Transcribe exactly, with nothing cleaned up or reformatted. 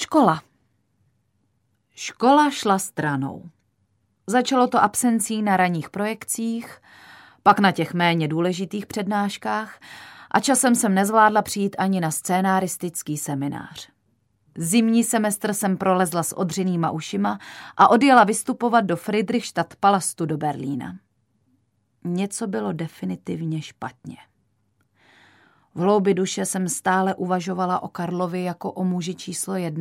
Škola. Škola šla stranou. Začalo to absencí na ranních projekcích, pak na těch méně důležitých přednáškách a časem jsem nezvládla přijít ani na scénaristický seminář. Zimní semestr jsem prolezla s odřenýma ušima a odjela vystupovat do Friedrichstadtpalastu do Berlína. Něco bylo definitivně špatně. V hloubi duše jsem stále uvažovala o Karlovi jako o muži číslo jedna,